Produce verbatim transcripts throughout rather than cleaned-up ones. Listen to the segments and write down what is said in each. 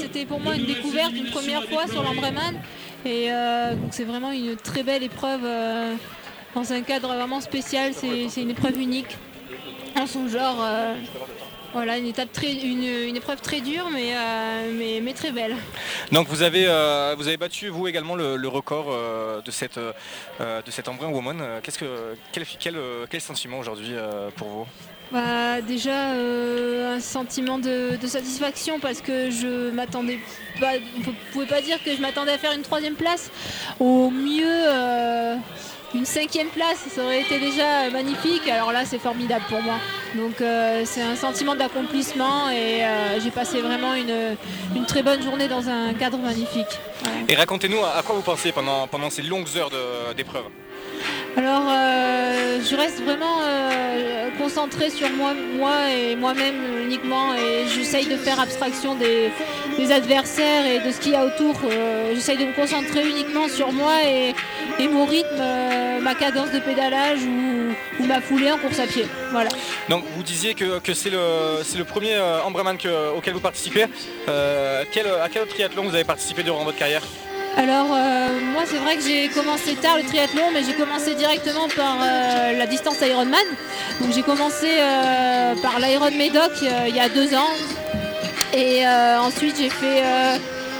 c'était pour moi une découverte, une première fois sur l'Ambrayman. Et euh, donc c'est vraiment une très belle épreuve euh, dans un cadre vraiment spécial. C'est, c'est une épreuve unique en son genre. Euh, Voilà, une, étape très, une, une épreuve très dure, mais, euh, mais, mais très belle. Donc vous avez, euh, vous avez battu, vous également, le, le record euh, de cette, euh, de cette Embrun Woman. Qu'est-ce que, quel, quel, quel sentiment aujourd'hui euh, pour vous ? Bah, déjà, euh, un sentiment de, de satisfaction parce que je m'attendais pas, vous ne pouvez pas dire que je m'attendais à faire une troisième place. Au mieux... Euh, Une cinquième place, ça aurait été déjà magnifique. Alors là, c'est formidable pour moi. Donc euh, c'est un sentiment d'accomplissement et euh, j'ai passé vraiment une, une très bonne journée dans un cadre magnifique. Ouais. Et racontez-nous à quoi vous pensez pendant, pendant ces longues heures de, d'épreuve. Alors euh, je reste vraiment euh, concentrée sur moi, moi et moi-même uniquement et j'essaye de faire abstraction des, des adversaires et de ce qu'il y a autour. Euh, j'essaye de me concentrer uniquement sur moi et, et mon rythme, euh, ma cadence de pédalage ou, ou ma foulée en course à pied. Voilà. Donc vous disiez que, que c'est, le, c'est le premier euh, Embrayman que, auquel vous participez. Euh, quel, à quel autre triathlon vous avez participé durant votre carrière ? Alors euh, moi c'est vrai que j'ai commencé tard le triathlon mais j'ai commencé directement par euh, la distance Ironman. Donc j'ai commencé euh, par l'Iron Médoc euh, il y a deux ans et euh, ensuite j'ai fait euh,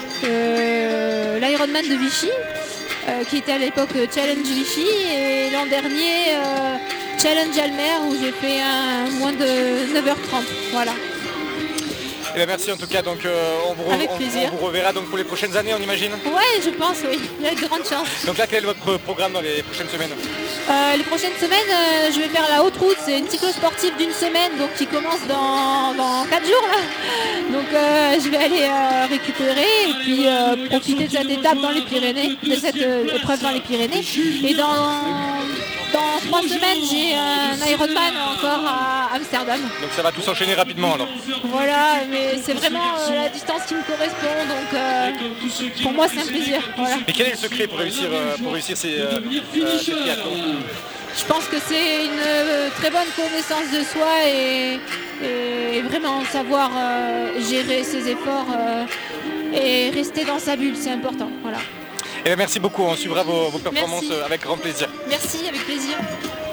euh, l'Ironman de Vichy euh, qui était à l'époque Challenge Vichy et l'an dernier euh, Challenge Almer où j'ai fait un moins de neuf heures trente. Voilà. Eh bien, merci en tout cas, donc euh, on, vous re- Avec on, plaisir. on vous reverra donc pour les prochaines années, on imagine. Ouais, je pense, oui, il y a de grandes chances. Donc là, quel est votre programme dans les prochaines semaines ? euh, Les prochaines semaines, euh, je vais faire la haute route, c'est une cyclo-sportive d'une semaine, donc qui commence dans, dans quatre jours là. Donc euh, je vais aller euh, récupérer et puis euh, profiter de cette étape dans les Pyrénées, de cette euh, épreuve dans les Pyrénées. Et dans Dans trois semaines, j'ai un Ironman encore à Amsterdam. Donc ça va tout s'enchaîner rapidement alors. Voilà, mais c'est vraiment euh, la distance qui me correspond, donc euh, pour moi c'est un plaisir. Voilà. Mais quel est le secret pour réussir, euh, pour réussir ces, euh, euh, ces triathlons ? Je pense que c'est une euh, très bonne connaissance de soi et, et vraiment savoir euh, gérer ses efforts euh, et rester dans sa bulle, c'est important. Voilà. Eh bien, merci beaucoup, on suivra vos, vos performances Merci. avec grand plaisir. Merci, avec plaisir.